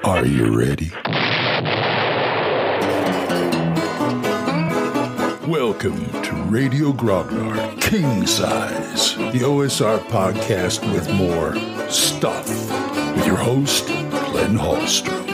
Are you ready? Welcome to Radio Grognard King Size, the OSR podcast with more stuff, with your host, Glenn Hallstrom.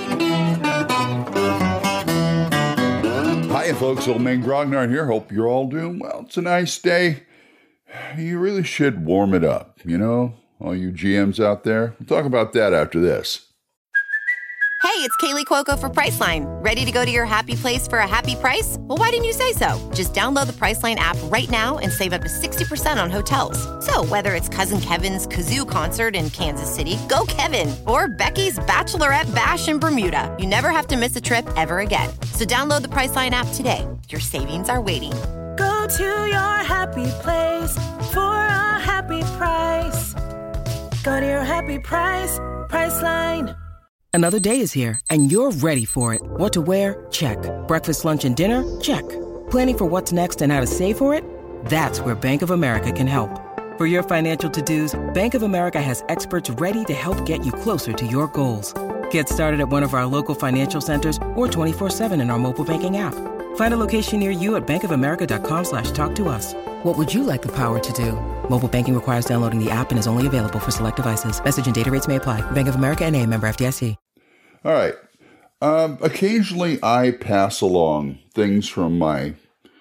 Hi, folks. Old man Grognard here. Hope you're all doing well. It's a nice day. You really should warm it up, you know, all you GMs out there. We'll talk about that after this. Hey, it's Kaylee Cuoco for Priceline. Ready to go to your happy place for a happy price? Well, why didn't you say so? Just download the Priceline app right now and save up to 60% on hotels. So whether it's Cousin Kevin's Kazoo Concert in Kansas City, go Kevin, or Becky's Bachelorette Bash in Bermuda, you never have to miss a trip ever again. So download the Priceline app today. Your savings are waiting. Go to your happy place for a happy price. Go to your happy price, Priceline. Another day is here, and you're ready for it. What to wear? Check. Breakfast, lunch, and dinner? Check. Planning for what's next and how to save for it? That's where Bank of America can help. For your financial to-dos, Bank of America has experts ready to help get you closer to your goals. Get started at one of our local financial centers or 24/7 in our mobile banking app. Find a location near you at bankofamerica.com/talktous. What would you like the power to do? Mobile banking requires downloading the app and is only available for select devices. Message and data rates may apply. Bank of America N.A., member FDIC. All right. Occasionally I pass along things from my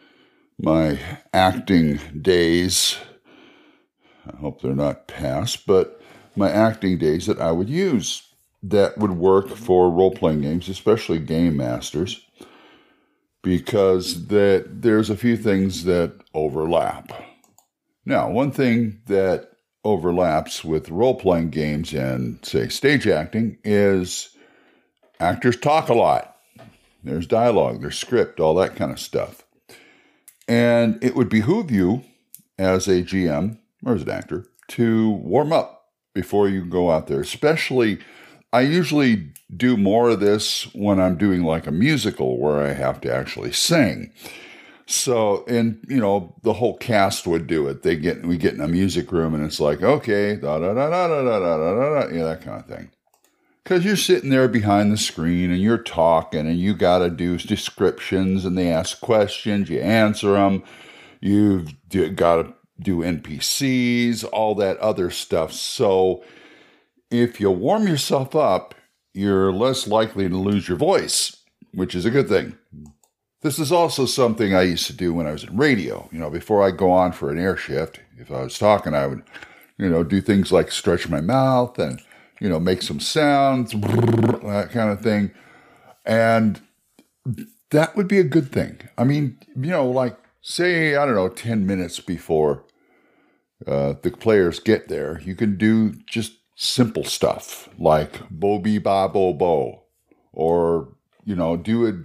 acting days. I hope they're not past, but my acting days that I would use that would work for role-playing games, especially Game Masters, because there's a few things that overlap. Now, one thing that overlaps with role-playing games and, say, stage acting is actors talk a lot. There's dialogue, there's script, all that kind of stuff. And it would behoove you as a GM or as an actor to warm up before you go out there. Especially, I usually do more of this when I'm doing like a musical where I have to actually sing. So, and you know, the whole cast would do it. We get in a music room and it's like, okay, da da da da da da da da da, yeah, that kind of thing. Because you're sitting there behind the screen and you're talking and you got to do descriptions and they ask questions, you answer them. You've got to do NPCs, all that other stuff. So if you warm yourself up, you're less likely to lose your voice, which is a good thing. This is also something I used to do when I was in radio. You know, before I go on for an air shift, if I was talking, I would, you know, do things like stretch my mouth and, you know, make some sounds, that kind of thing. And that would be a good thing. I mean, you know, like say, I don't know, 10 minutes before the players get there, you can do just simple stuff like bo be ba bo bo, or, you know, do a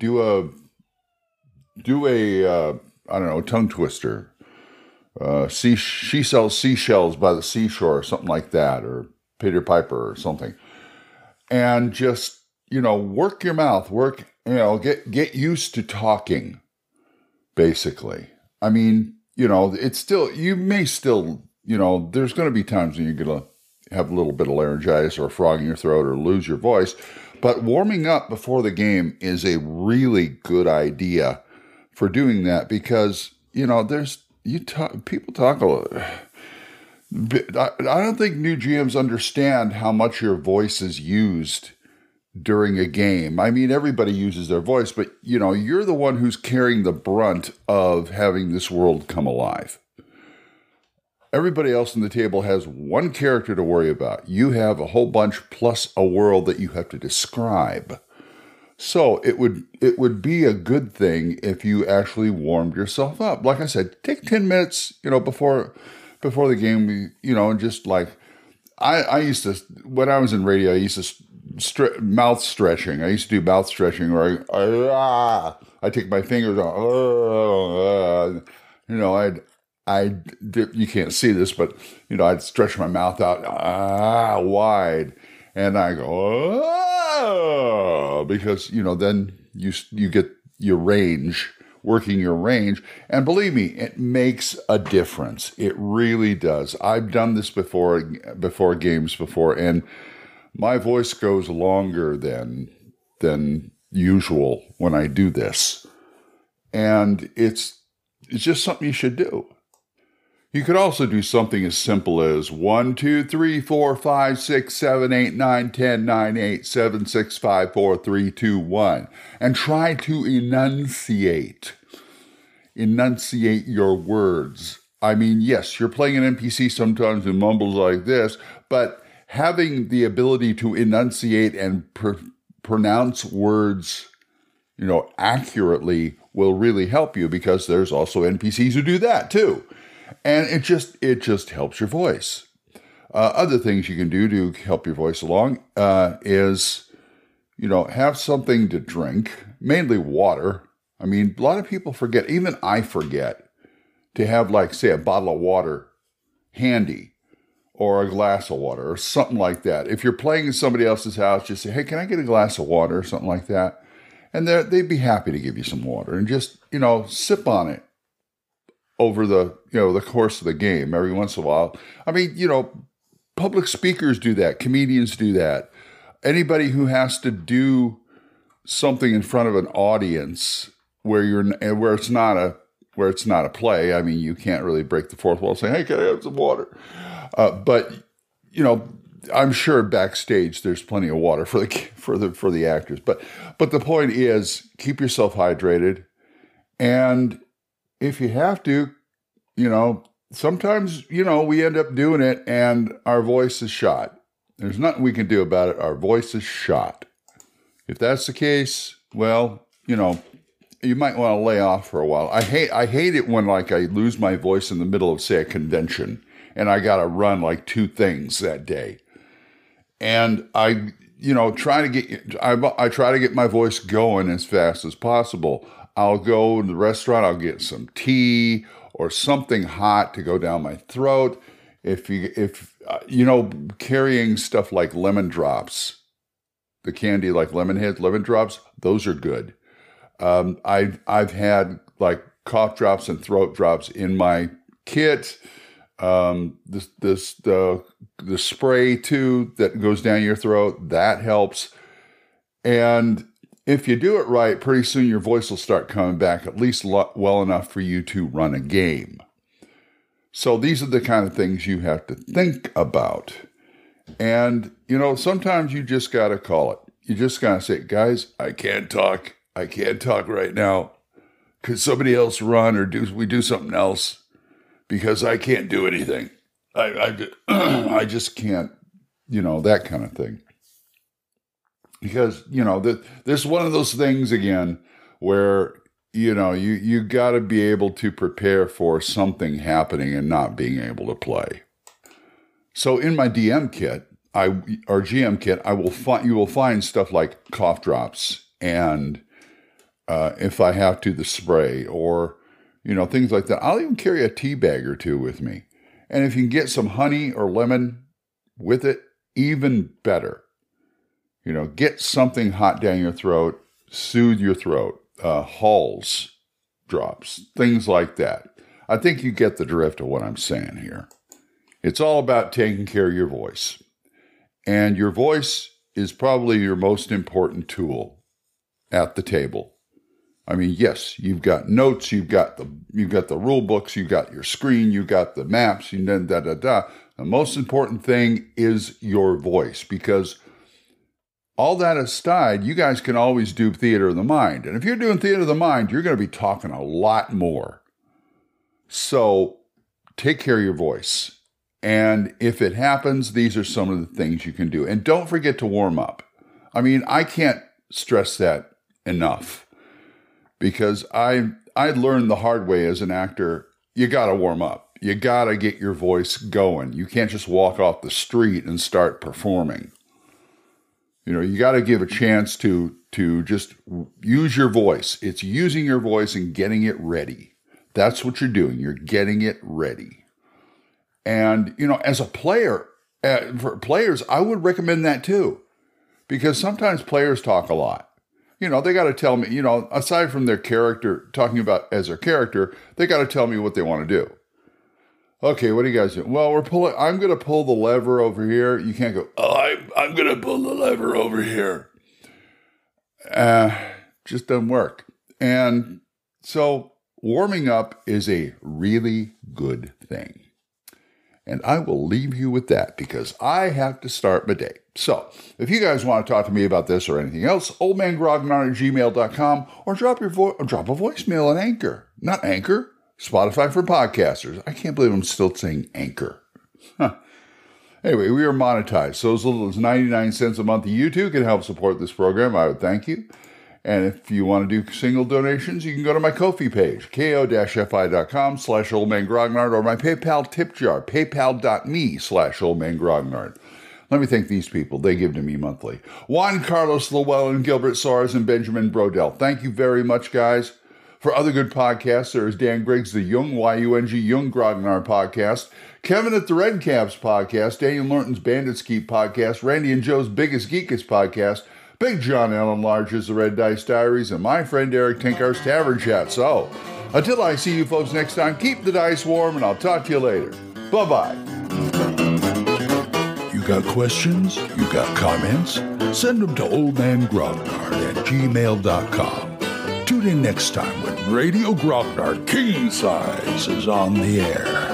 I don't know, tongue twister. She sells seashells by the seashore or something like that, or Peter Piper or something. And just, you know, work your mouth, you know, get used to talking, basically. I mean, you know, you may still, you know, there's going to be times when you're going to have a little bit of laryngitis or a frog in your throat or lose your voice. But warming up before the game is a really good idea for doing that, because, you know, people talk a lot. I don't think new GMs understand how much your voice is used during a game. I mean, everybody uses their voice, but, you know, you're the one who's carrying the brunt of having this world come alive. Everybody else on the table has one character to worry about. You have a whole bunch plus a world that you have to describe. So it would be a good thing if you actually warmed yourself up. Like I said, take 10 minutes, you know, before the game, you know, and just like, I used to, when I was in radio, I used to mouth stretching. I used to do mouth stretching where I take my fingers on, you know, you can't see this, but, you know, I'd stretch my mouth out wide, and I go, because, you know, then you get your range, working your range. And believe me, it makes a difference. It really does. I've done this before games before, and my voice goes longer than usual when I do this. And it's just something you should do. You could also do something as simple as 1, 2, 3, 4, 5, 6, 7, 8, 9, 10, 9, 8, 7, 6, 5, 4, 3, 2, 1. And try to enunciate your words. I mean, yes, you're playing an NPC sometimes who mumbles like this, but having the ability to enunciate and pronounce words, accurately will really help you, because there's also NPCs who do that too. And it just helps your voice. Other things you can do to help your voice along is, have something to drink, mainly water. I mean, a lot of people forget, even I forget, to have, like, say, a bottle of water handy, or a glass of water, or something like that. If you're playing in somebody else's house, just say, hey, can I get a glass of water, or something like that? And they'd be happy to give you some water, and just, sip on it over the course of the game every once in a while. I mean, public speakers do that. Comedians do that. Anybody who has to do something in front of an audience where it's not a play. I mean, you can't really break the fourth wall saying, hey, can I have some water? But I'm sure backstage there's plenty of water for the actors. But the point is, keep yourself hydrated. And if you have to, sometimes, we end up doing it and our voice is shot. There's nothing we can do about it. Our voice is shot. If that's the case, well, you might want to lay off for a while. I hate it when, like, I lose my voice in the middle of, say, a convention and I got to run like 2 things that day. And I try to get my voice going as fast as possible. I'll go to the restaurant, I'll get some tea or something hot to go down my throat. If carrying stuff like lemon drops, the candy like lemon drops, those are good. I've had like cough drops and throat drops in my kit. The spray too that goes down your throat, that helps. And if you do it right, pretty soon your voice will start coming back, at least well enough for you to run a game. So these are the kind of things you have to think about. And, sometimes you just got to call it. You just got to say, guys, I can't talk right now. Could somebody else run, or we do something else? Because I can't do anything. I just can't, that kind of thing. Because, this is one of those things, again, where, you got to be able to prepare for something happening and not being able to play. So in my DM kit, or GM kit, you will find stuff like cough drops and, if I have to, the spray, or, things like that. I'll even carry a tea bag or 2 with me. And if you can get some honey or lemon with it, even better. Get something hot down your throat, soothe your throat, Halls drops, things like that. I think you get the drift of what I'm saying here. It's all about taking care of your voice. And your voice is probably your most important tool at the table. I mean, yes, you've got notes, you've got the rule books, you've got your screen, you've got the maps, The most important thing is your voice, because all that aside, you guys can always do theater of the mind. And if you're doing theater of the mind, you're going to be talking a lot more. So take care of your voice. And if it happens, these are some of the things you can do. And don't forget to warm up. I mean, I can't stress that enough, because I learned the hard way as an actor, you got to warm up. You got to get your voice going. You can't just walk off the street and start performing. You got to give a chance to just use your voice. It's using your voice and getting it ready. That's what you're doing. You're getting it ready. And, as a player, for players, I would recommend that too, because sometimes players talk a lot. They got to tell me, aside from their character, talking about as their character, they got to tell me what they want to do. Okay, what are you guys doing? Well, I'm going to pull the lever over here. You can't go, I'm going to pull the lever over here. Just doesn't work. And so warming up is a really good thing. And I will leave you with that because I have to start my day. So if you guys want to talk to me about this or anything else, oldmangrognard@gmail.com or drop a voicemail on Anchor. Not Anchor, Spotify for podcasters. I can't believe I'm still saying Anchor. Anyway, we are monetized. So as little as 99 cents a month you too can help support this program. I would thank you. And if you want to do single donations, you can go to my Ko-fi page, ko-fi.com/oldmangrognard, or my PayPal tip jar, paypal.me/oldmangrognard. Let me thank these people. They give to me monthly. Juan Carlos Llewellyn, Gilbert Soares, and Benjamin Brodell. Thank you very much, guys. For other good podcasts, there is Dan Griggs, the Jung, Y-U-N-G, Jung Grognard podcast, Kevin at the Red Caps podcast, Daniel Norton's Bandits Keep podcast, Randy and Joe's Biggest Geekest podcast, Big John Allen Large's The Red Dice Diaries, and my friend Eric Tinkar's Tavern Chat. So, until I see you folks next time, keep the dice warm, and I'll talk to you later. Bye-bye. You got questions? You got comments? Send them to oldmangrognard@gmail.com. Tune in next time when Radio Grognard King Size is on the air.